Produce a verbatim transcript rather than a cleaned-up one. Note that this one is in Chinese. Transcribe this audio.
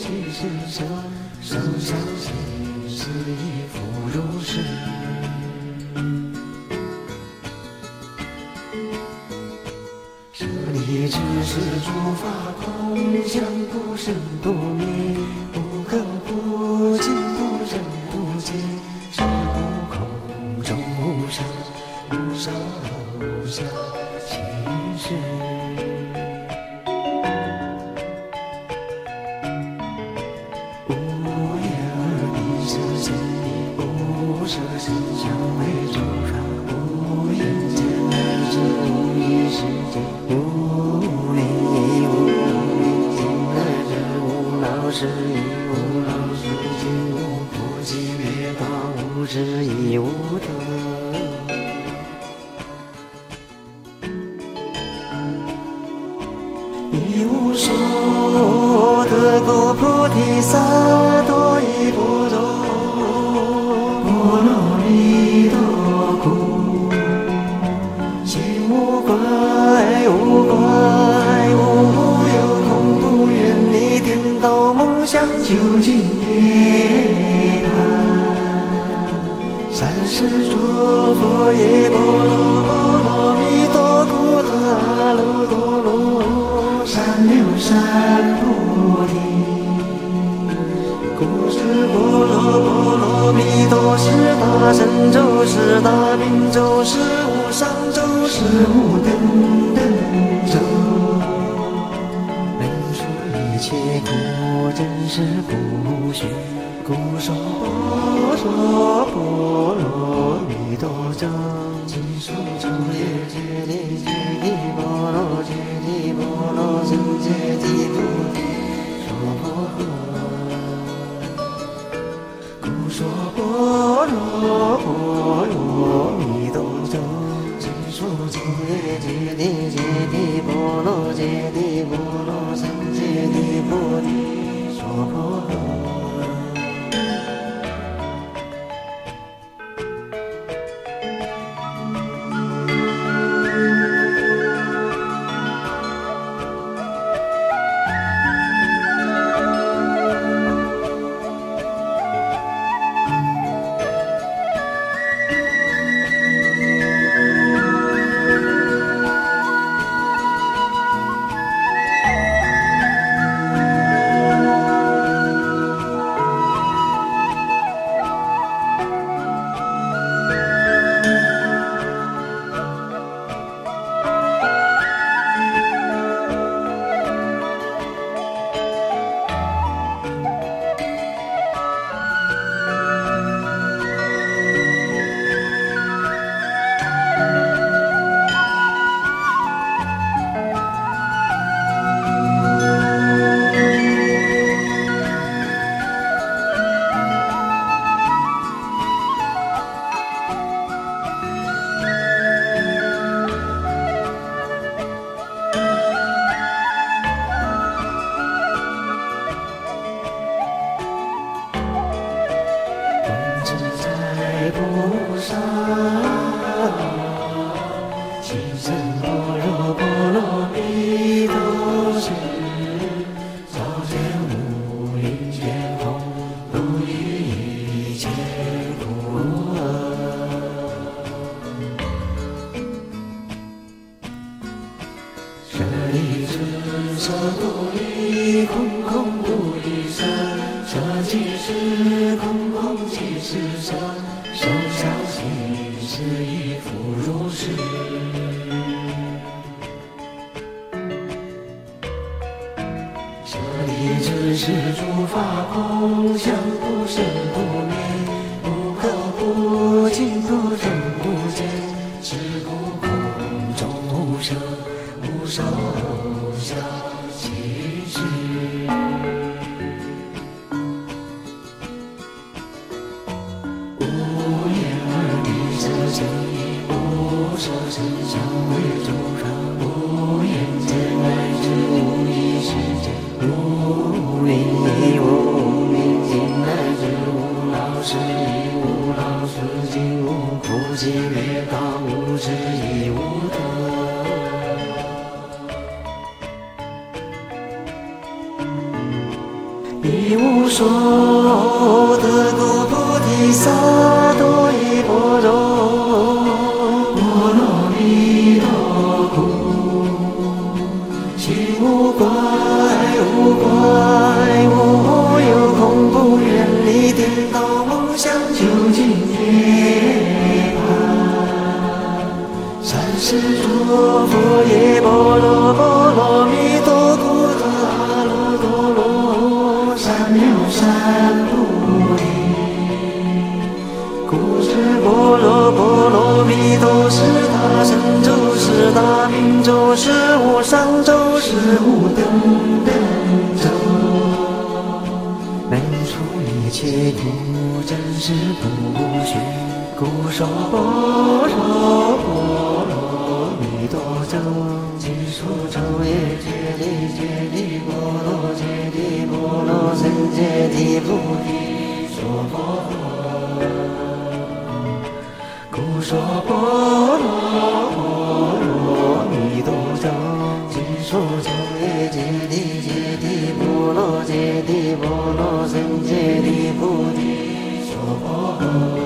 即是舍，受想行识亦复如是。舍利子是诸法空相，不生不灭，不可不尽，不生不竭，是故空中无生，无受想行识。色身相为诸法，无眼见而知，无意识见，无明亦无明尽而知，无老死亦无老死尽，无苦集灭道，无智亦无得。一无所得故，菩提萨埵依般若。波罗蜜多故，心无挂碍，无挂碍，无无有空，不愿离颠倒梦想，究竟涅槃。三世诸佛耶波罗波罗蜜多故，他卢多罗三藐三菩提。故知波罗波罗蜜多是大神咒，是大明咒，是无上咒，是无等等咒。能说一切苦真实不虚，故说波罗波罗蜜多咒。即说咒也揭谛揭谛波罗揭谛波罗僧揭谛菩提说婆诃。故说波罗波罗蜜多咒，即说咒也揭谛揭谛波罗揭谛波罗僧揭谛菩提说婆诃。菩萨，心生般若波罗蜜多时，照见五蕴皆空，不异一切苦厄。舍利子，色不异空，空不异色，色即是空，空即是色。受想行识亦复如是。舍利子，是诸法空相，不生不灭，不可不尽，不生不竭，是故空中无生，无受想行识。无色声香味触法，无眼见而知，无意识见，无明亦无明尽而知，无老死亦无老死尽，无苦集灭道，无智亦无得。 一无所得故菩提萨埵依般若波罗蜜多故，心无怪无怪无有空，不远离颠倒梦想，究竟涅槃。三世诸佛耶波罗波罗蜜多故得阿耨多罗三藐三菩提。故知般若波罗蜜多是大神咒，是大明咒，是无上咒，是无等等咒，能除一切苦，真实不虚。故说般若波罗蜜多咒，经说咒也揭谛揭谛波罗揭谛波罗僧揭谛菩提说波罗。故说般若波罗蜜多咒，经说咒也揭谛揭谛波罗揭谛波罗僧揭谛菩提说波罗。